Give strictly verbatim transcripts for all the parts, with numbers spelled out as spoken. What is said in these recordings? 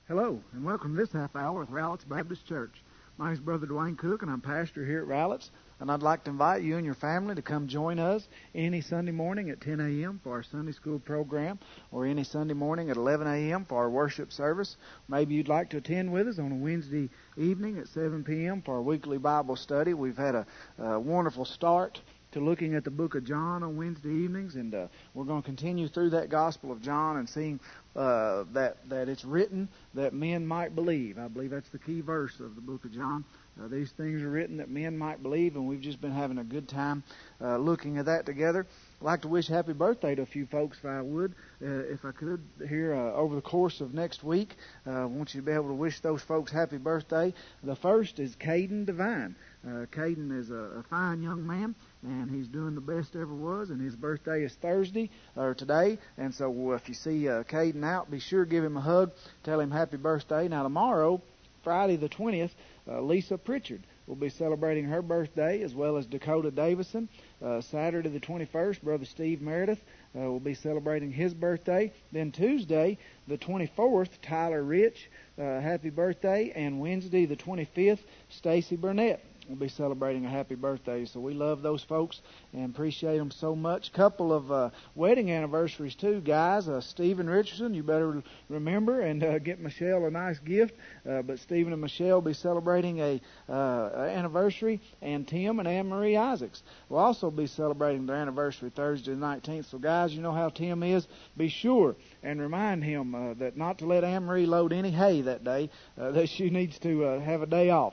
Hello, and welcome to this half hour with Rowlett's Baptist Church. My name is Brother Dwayne Cook, and I'm pastor here at Rowlett's. And I'd like to invite you and your family to come join us any Sunday morning at ten a.m. for our Sunday school program, or any Sunday morning at eleven a.m. for our worship service. Maybe you'd like to attend with us on a Wednesday evening at seven p.m. for our weekly Bible study. We've had a, a wonderful start to looking at the book of John on Wednesday evenings, and uh, we're going to continue through that Gospel of John and seeing uh, that that it's written that men might believe. I believe that's the key verse of the book of John. Uh, these things are written that men might believe, and we've just been having a good time uh, looking at that together. I'd like to wish happy birthday to a few folks, if I would, uh, if I could, here uh, over the course of next week. Uh, I want you to be able to wish those folks happy birthday. The first is Caden Devine. Uh, Caden is a, a fine young man, and he's doing the best ever was, and his birthday is Thursday, or today, and so if you see uh, Caden out, be sure to give him a hug, tell him happy birthday. Now tomorrow, Friday the twentieth, uh, Lisa Pritchard will be celebrating her birthday, as well as Dakota Davison. Uh, Saturday the twenty-first, Brother Steve Meredith uh, will be celebrating his birthday. Then Tuesday the twenty-fourth, Tyler Rich, uh, happy birthday, and Wednesday the twenty-fifth, Stacy Burnett will be celebrating a happy birthday. So we love those folks and appreciate them so much. Couple of uh, wedding anniversaries too, guys. Uh, Stephen Richardson, you better remember and uh, get Michelle a nice gift. Uh, but Stephen and Michelle will be celebrating a uh, anniversary, and Tim and Anne Marie Isaacs will also be celebrating their anniversary Thursday the nineteenth. So guys, you know how Tim is. Be sure and remind him uh, that not to let Anne Marie load any hay that day. Uh, that she needs to uh, have a day off.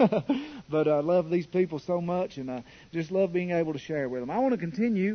But I love these people so much, and I just love being able to share with them. I want to continue,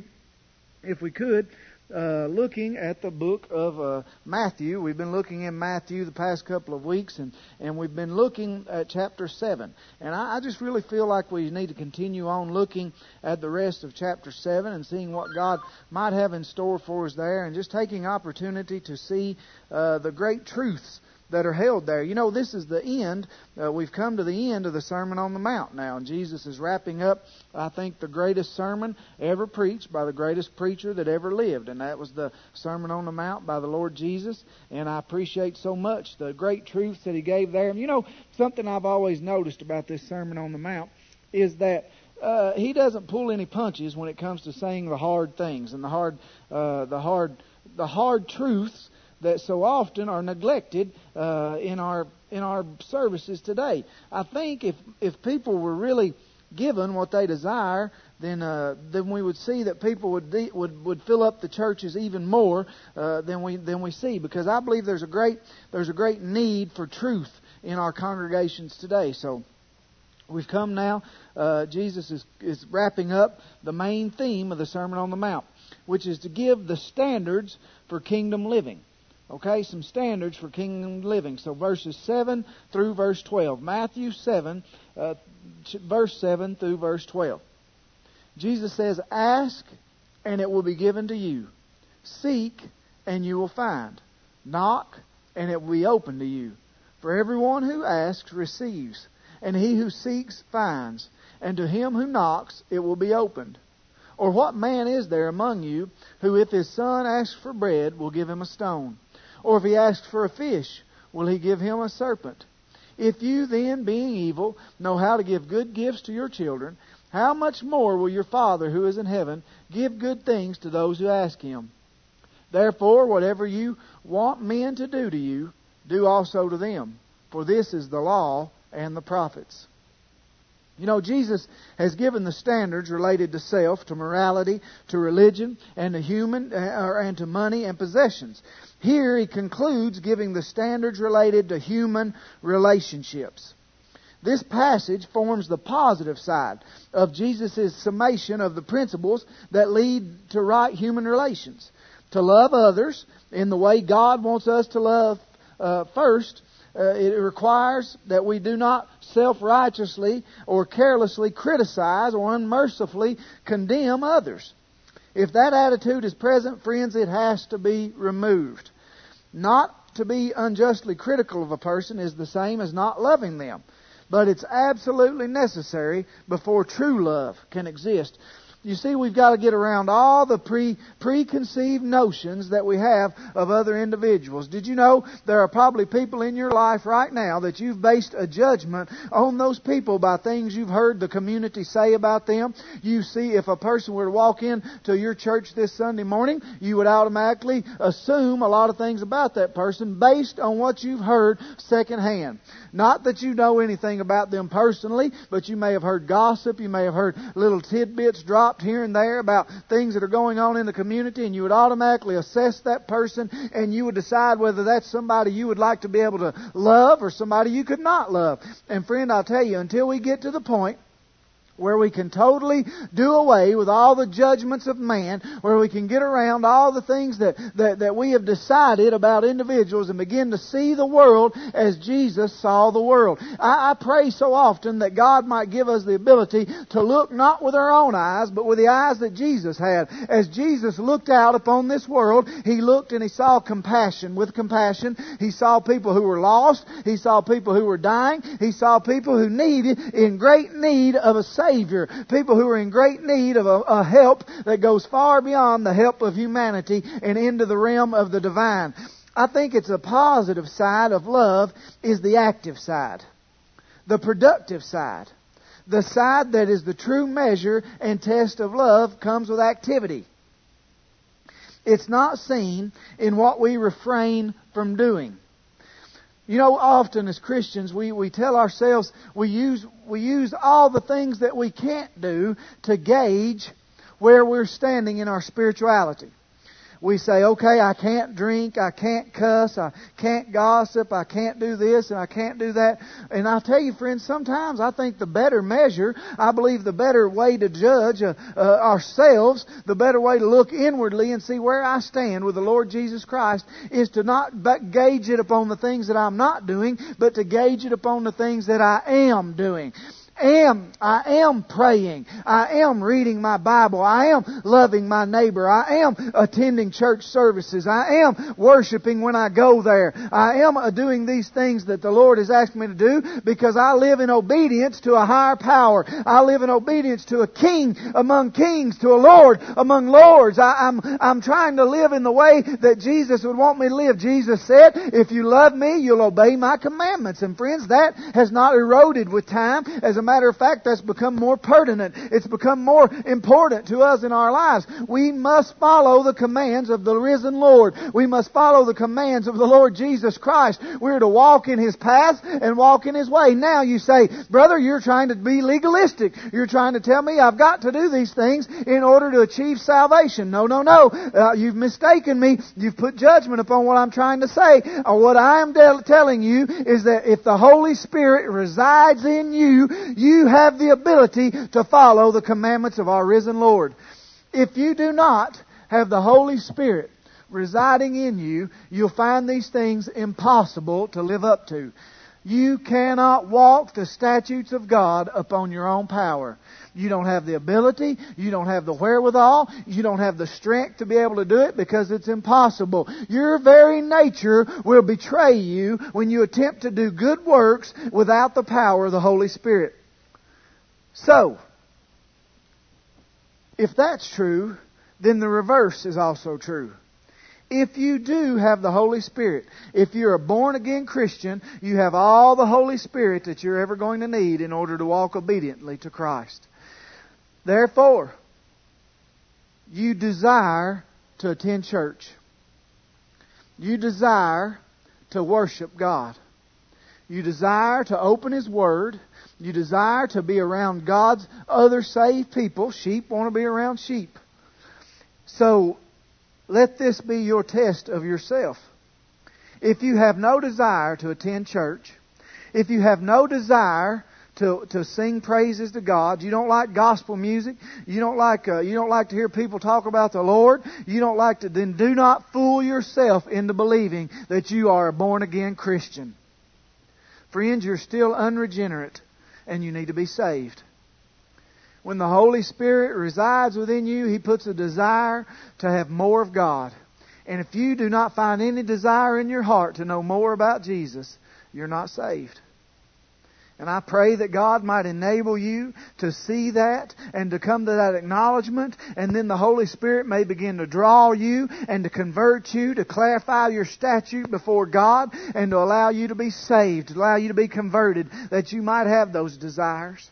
if we could, uh, looking at the book of uh, Matthew. We've been looking in Matthew the past couple of weeks, and, and we've been looking at chapter seven. And I, I just really feel like we need to continue on looking at the rest of chapter seven and seeing what God might have in store for us there, and just taking opportunity to see uh, the great truths that are held there. You know, this is the end. Uh, we've come to the end of the Sermon on the Mount now, and Jesus is wrapping up, I think, the greatest sermon ever preached by the greatest preacher that ever lived, and that was the Sermon on the Mount by the Lord Jesus. And I appreciate so much the great truths that He gave there. And you know, something I've always noticed about this Sermon on the Mount is that uh, He doesn't pull any punches when it comes to saying the hard things and the hard, uh, the hard, the hard truths that so often are neglected uh, in our in our services today. I think if if people were really given what they desire, then uh, then we would see that people would de- would would fill up the churches even more uh, than we than we see. Because I believe there's a great there's a great need for truth in our congregations today. So we've come now. Uh, Jesus is is wrapping up the main theme of the Sermon on the Mount, which is to give the standards for kingdom living. Okay, some standards for kingdom living. So verses seven through verse twelve. Matthew seven, uh, verse seven through verse twelve. Jesus says, "Ask, and it will be given to you. Seek, and you will find. Knock, and it will be open to you. For everyone who asks receives, and he who seeks finds, and to him who knocks it will be opened. Or what man is there among you who, if his son asks for bread, will give him a stone? Or if he asks for a fish, will he give him a serpent? If you then, being evil, know how to give good gifts to your children, how much more will your Father who is in heaven give good things to those who ask Him? Therefore, whatever you want men to do to you, do also to them. For this is the law and the prophets." You know, Jesus has given the standards related to self, to morality, to religion, and to human, uh, and to money and possessions. Here He concludes giving the standards related to human relationships. This passage forms the positive side of Jesus' summation of the principles that lead to right human relations. To love others in the way God wants us to love uh, first. Uh, it requires that we do not self-righteously or carelessly criticize or unmercifully condemn others. If that attitude is present, friends, it has to be removed. Not to be unjustly critical of a person is the same as not loving them. But it's absolutely necessary before true love can exist. You see, we've got to get around all the pre preconceived notions that we have of other individuals. Did you know there are probably people in your life right now that you've based a judgment on those people by things you've heard the community say about them? You see, if a person were to walk in to your church this Sunday morning, you would automatically assume a lot of things about that person based on what you've heard secondhand. Not that you know anything about them personally, but you may have heard gossip, you may have heard little tidbits dropped here and there about things that are going on in the community, and you would automatically assess that person, and you would decide whether that's somebody you would like to be able to love or somebody you could not love. And friend, I'll tell you, until we get to the point where we can totally do away with all the judgments of man, where we can get around all the things that, that, that we have decided about individuals and begin to see the world as Jesus saw the world. I, I pray so often that God might give us the ability to look not with our own eyes, but with the eyes that Jesus had. As Jesus looked out upon this world, He looked and He saw compassion. With compassion, He saw people who were lost. He saw people who were dying. He saw people who needed, in great need of a Savior. Savior, people who are in great need of a, a help that goes far beyond the help of humanity and into the realm of the divine. I think it's a positive side of love is the active side, the productive side. The side that is the true measure and test of love comes with activity. It's not seen in what we refrain from doing. You know, often as Christians, we, we tell ourselves we use we use all the things that we can't do to gauge where we're standing in our spirituality. We say, okay, I can't drink, I can't cuss, I can't gossip, I can't do this, and I can't do that. And I tell you, friends, sometimes I think the better measure, I believe the better way to judge uh, uh, ourselves, the better way to look inwardly and see where I stand with the Lord Jesus Christ, is to not gauge it upon the things that I'm not doing, but to gauge it upon the things that I am doing. Am, I am praying. I am reading my Bible. I am loving my neighbor. I am attending church services. I am worshiping when I go there. I am doing these things that the Lord has asked me to do because I live in obedience to a higher power. I live in obedience to a king among kings, to a Lord among lords. I, I'm, I'm trying to live in the way that Jesus would want me to live. Jesus said, if you love me, you'll obey my commandments. And friends, that has not eroded with time. As a matter of fact, that's become more pertinent. It's become more important to us in our lives. We must follow the commands of the risen Lord. We must follow the commands of the Lord Jesus Christ. We're to walk in His paths and walk in His way. Now you say, brother, you're trying to be legalistic. You're trying to tell me I've got to do these things in order to achieve salvation. No, no, no. Uh, you've mistaken me. You've put judgment upon what I'm trying to say. Or what I am de- telling you is that if the Holy Spirit resides in you, you have the ability to follow the commandments of our risen Lord. If you do not have the Holy Spirit residing in you, you'll find these things impossible to live up to. You cannot walk the statutes of God upon your own power. You don't have the ability, you don't have the wherewithal, you don't have the strength to be able to do it because it's impossible. Your very nature will betray you when you attempt to do good works without the power of the Holy Spirit. So, if that's true, then the reverse is also true. If you do have the Holy Spirit, if you're a born-again Christian, you have all the Holy Spirit that you're ever going to need in order to walk obediently to Christ. Therefore, you desire to attend church. You desire to worship God. You desire to open His Word. You desire to be around God's other saved people. Sheep want to be around sheep. So, let this be your test of yourself. If you have no desire to attend church, if you have no desire to to sing praises to God, you don't like gospel music, you don't like uh, you don't like to hear people talk about the Lord, you don't like to, then do not fool yourself into believing that you are a born again Christian. Friends, you're still unregenerate and you need to be saved. When the Holy Spirit resides within you, He puts a desire to have more of God. And if you do not find any desire in your heart to know more about Jesus, you're not saved. And I pray that God might enable you to see that and to come to that acknowledgement, and then the Holy Spirit may begin to draw you and to convert you, to clarify your statute before God, and to allow you to be saved, to allow you to be converted, that you might have those desires.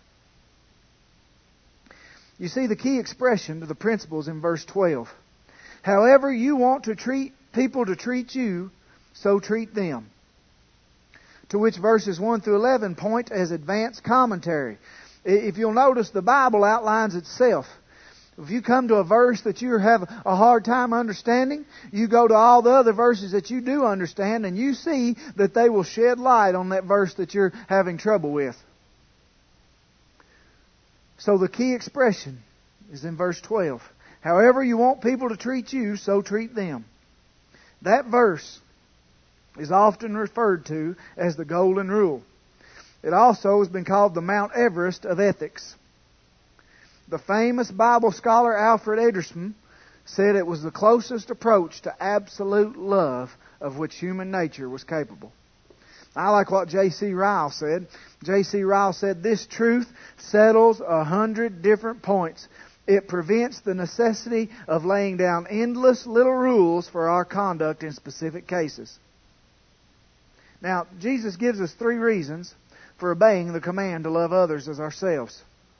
You see the key expression to the principles in verse twelve. However you want to treat people to treat you, so treat them. To which verses one through eleven point as advanced commentary. If you'll notice, the Bible outlines itself. If you come to a verse that you have a hard time understanding, you go to all the other verses that you do understand, and you see that they will shed light on that verse that you're having trouble with. So the key expression is in verse twelve. However you want people to treat you, so treat them. That verse is often referred to as the Golden Rule. It also has been called the Mount Everest of ethics. The famous Bible scholar Alfred Ederson said it was the closest approach to absolute love of which human nature was capable. I like what J C Ryle said. J C Ryle said, this truth settles a hundred different points. It prevents the necessity of laying down endless little rules for our conduct in specific cases. Now, Jesus gives us three reasons for obeying the command to love others as ourselves.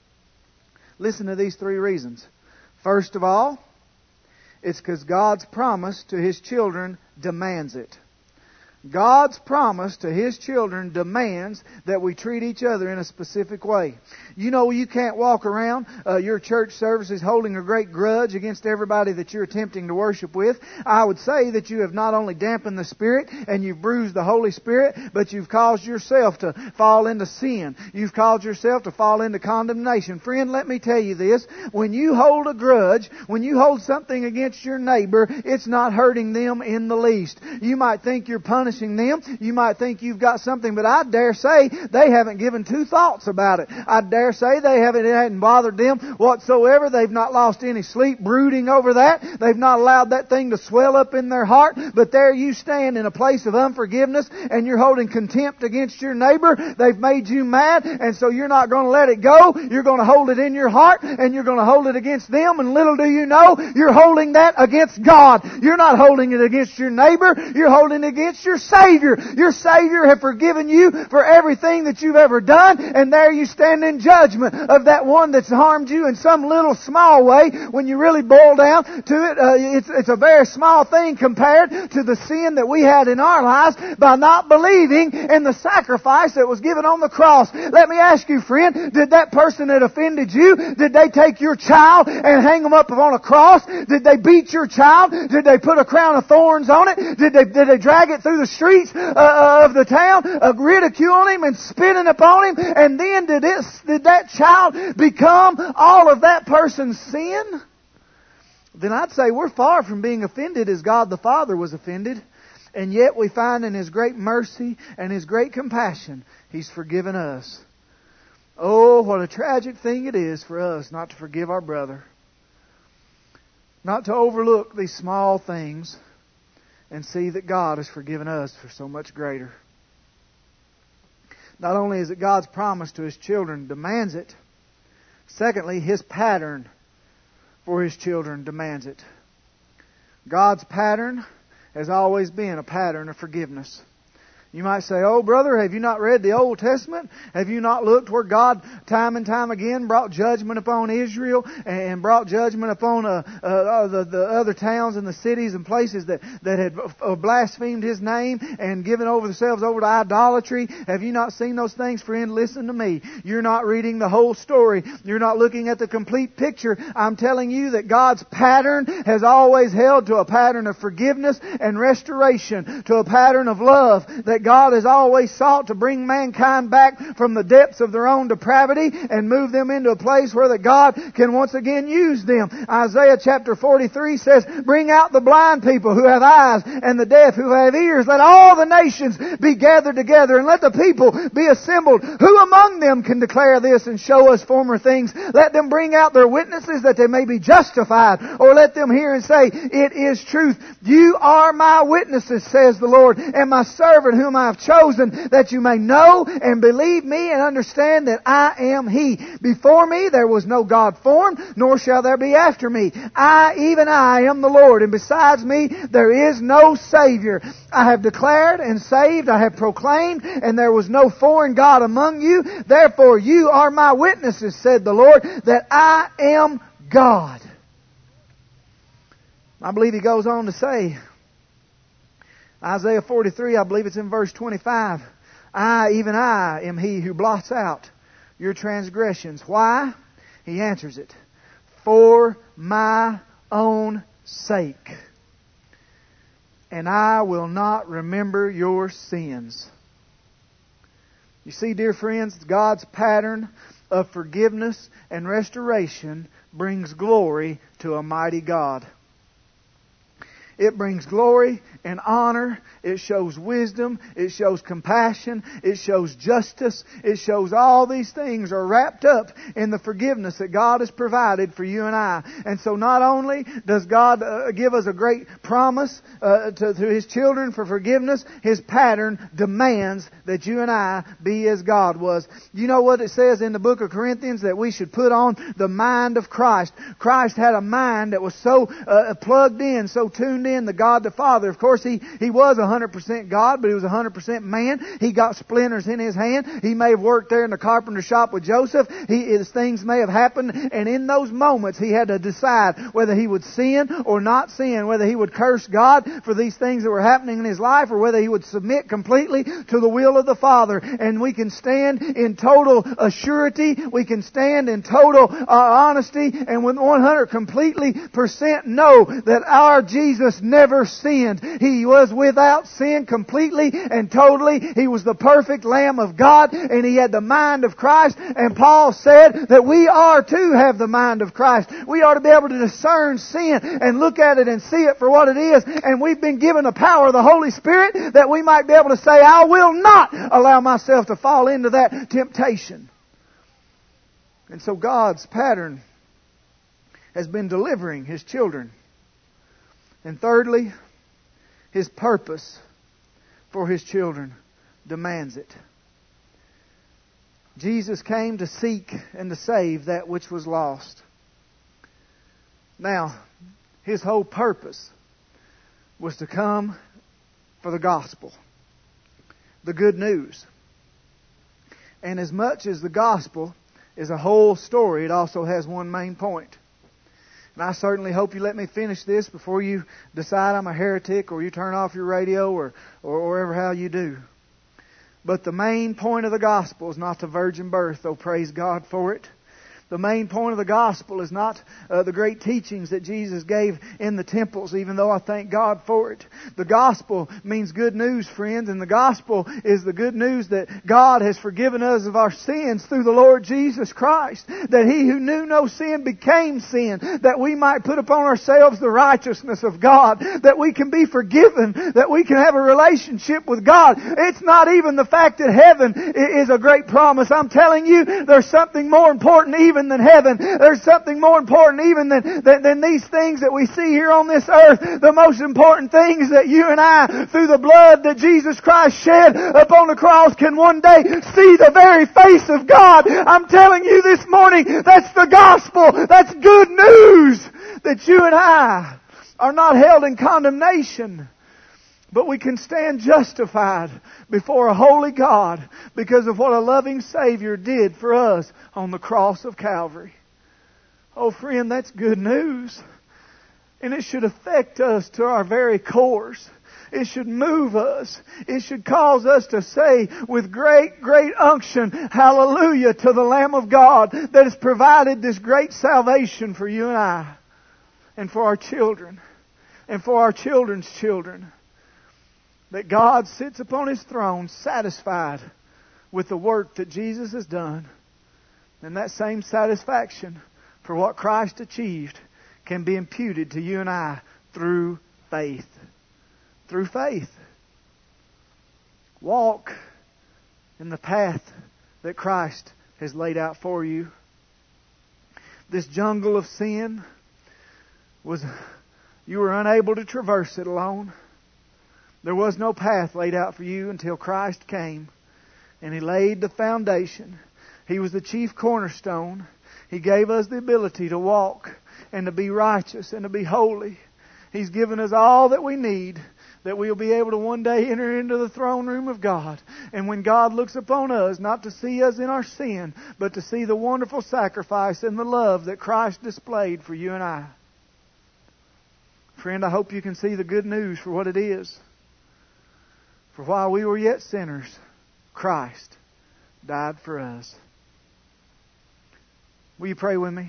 Listen to these three reasons. First of all, it's because God's promise to His children demands it. God's promise to His children demands that we treat each other in a specific way. You know, you can't walk around uh, your church services holding a great grudge against everybody that you're attempting to worship with. I would say that you have not only dampened the Spirit and you've bruised the Holy Spirit, but you've caused yourself to fall into sin. You've caused yourself to fall into condemnation. Friend, let me tell you this. When you hold a grudge, when you hold something against your neighbor, it's not hurting them in the least. You might think you're punishing them. You might think you've got something, but I dare say they haven't given two thoughts about it. I dare say they haven't, it hadn't bothered them whatsoever. They've not lost any sleep brooding over that. They've not allowed that thing to swell up in their heart. But there you stand in a place of unforgiveness and you're holding contempt against your neighbor. They've made you mad, and so you're not going to let it go. You're going to hold it in your heart, and you're going to hold it against them. And little do you know, you're holding that against God. You're not holding it against your neighbor. You're holding it against your Savior. Your Savior has forgiven you for everything that you've ever done, and there you stand in judgment of that one that's harmed you in some little small way. When you really boil down to it, uh, it's, it's a very small thing compared to the sin that we had in our lives by not believing in the sacrifice that was given on the cross. Let me ask you, friend, did that person that offended you, did they take your child and hang them up on a cross? Did they beat your child? Did they put a crown of thorns on it? Did they, did they drag it through the streets uh, of the town, uh, ridiculing him and spitting upon him? And then did, it, did that child become all of that person's sin? Then I'd say we're far from being offended as God the Father was offended. And yet we find in His great mercy and His great compassion, He's forgiven us. Oh, what a tragic thing it is for us not to forgive our brother. Not to overlook these small things and see that God has forgiven us for so much greater. Not only is it God's promise to His children demands it, secondly, His pattern for His children demands it. God's pattern has always been a pattern of forgiveness. You might say, oh, brother, have you not read the Old Testament? Have you not looked where God time and time again brought judgment upon Israel and brought judgment upon uh, uh, the, the other towns and the cities and places that, that had blasphemed His name and given over themselves over to idolatry? Have you not seen those things? Friend, listen to me. You're not reading the whole story. You're not looking at the complete picture. I'm telling you that God's pattern has always held to a pattern of forgiveness and restoration, to a pattern of love, that God has always sought to bring mankind back from the depths of their own depravity poverty and move them into a place where that God can once again use them. Isaiah chapter forty-three says, bring out the blind people who have eyes and the deaf who have ears. Let all the nations be gathered together and let the people be assembled. Who among them can declare this and show us former things? Let them bring out their witnesses that they may be justified, or let them hear and say, it is truth. You are my witnesses, says the Lord, and my servant whom I have chosen, that you may know and believe me and understand that I am He. Before me there was no God formed, nor shall there be after me. I, even I, am the Lord, and besides me there is no Savior. I have declared and saved, I have proclaimed, and there was no foreign God among you. Therefore you are my witnesses, said the Lord, that I am God. I believe He goes on to say, Isaiah forty-three, I believe it's in verse twenty-five, I, even I, am He who blots out your transgressions. Why? He answers it, for my own sake. And I will not remember your sins. You see, dear friends, God's pattern of forgiveness and restoration brings glory to a mighty God. It brings glory and honor. It shows wisdom. It shows compassion. It shows justice. It shows all these things are wrapped up in the forgiveness that God has provided for you and I. And so not only does God uh, give us a great promise uh, to, to His children for forgiveness, His pattern demands that you and I be as God was. You know what it says in the book of Corinthians? That we should put on the mind of Christ. Christ had a mind that was so uh, plugged in, so tuned in to God the Father. Of course, He, he was one hundred percent God, but He was one hundred percent man. He got splinters in His hand. He may have worked there in the carpenter shop with Joseph. He, his things may have happened, and in those moments He had to decide whether He would sin or not sin, whether He would curse God for these things that were happening in His life, or whether He would submit completely to the will of the Father. And we can stand in total assurity. We can stand in total uh, honesty, and with one hundred completely percent know that our Jesus never sinned. He was without sin completely and totally. He was the perfect Lamb of God, and He had the mind of Christ. And Paul said that we are to have the mind of Christ. We are to be able to discern sin and look at it and see it for what it is. And we've been given the power of the Holy Spirit that we might be able to say, I will not allow myself to fall into that temptation. And so God's pattern has been delivering His children. And thirdly, His purpose for His children demands it. Jesus came to seek and to save that which was lost. Now, His whole purpose was to come for the gospel, the good news. And as much as the gospel is a whole story, it also has one main point. And I certainly hope you let me finish this before you decide I'm a heretic, or you turn off your radio, or, or wherever how you do. But the main point of the gospel is not the virgin birth, though praise God for it. The main point of the gospel is not uh, the great teachings that Jesus gave in the temples, even though I thank God for it. The gospel means good news, friends, and the gospel is the good news that God has forgiven us of our sins through the Lord Jesus Christ. That He who knew no sin became sin, that we might put upon ourselves the righteousness of God, that we can be forgiven, that we can have a relationship with God. It's not even the fact that heaven is a great promise. I'm telling you, there's something more important even than heaven. There's something more important even than, than, than these things that we see here on this earth. The most important thing is that you and I, through the blood that Jesus Christ shed upon the cross, can one day see the very face of God. I'm telling you this morning, that's the gospel. That's good news. That you and I are not held in condemnation, but we can stand justified before a holy God because of what a loving Savior did for us on the cross of Calvary. Oh, friend, that's good news. And it should affect us to our very cores. It should move us. It should cause us to say with great, great unction, hallelujah to the Lamb of God that has provided this great salvation for you and I, and for our children, and for our children's children. That God sits upon His throne satisfied with the work that Jesus has done. And that same satisfaction for what Christ achieved can be imputed to you and I through faith. Through faith. Walk in the path that Christ has laid out for you. This jungle of sin was, you were unable to traverse it alone. There was no path laid out for you until Christ came and He laid the foundation. He was the chief cornerstone. He gave us the ability to walk and to be righteous and to be holy. He's given us all that we need, that we'll be able to one day enter into the throne room of God. And when God looks upon us, not to see us in our sin, but to see the wonderful sacrifice and the love that Christ displayed for you and I. Friend, I hope you can see the good news for what it is. For while we were yet sinners, Christ died for us. Will you pray with me?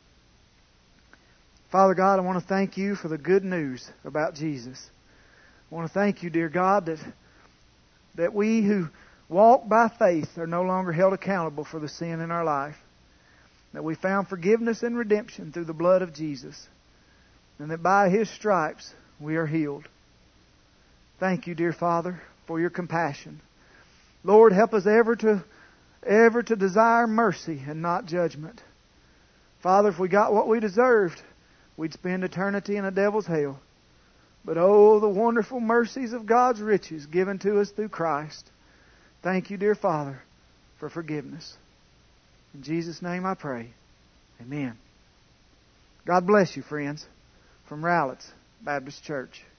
Father God, I want to thank You for the good news about Jesus. I want to thank You, dear God, that, that we who walk by faith are no longer held accountable for the sin in our life. That we found forgiveness and redemption through the blood of Jesus. And that by His stripes we are healed. Thank You, dear Father, for Your compassion. Lord, help us ever to, ever to desire mercy and not judgment. Father, if we got what we deserved, we'd spend eternity in a devil's hell. But oh, the wonderful mercies of God's riches given to us through Christ. Thank You, dear Father, for forgiveness. In Jesus' name I pray. Amen. God bless you, friends, from Rowlett's Baptist Church.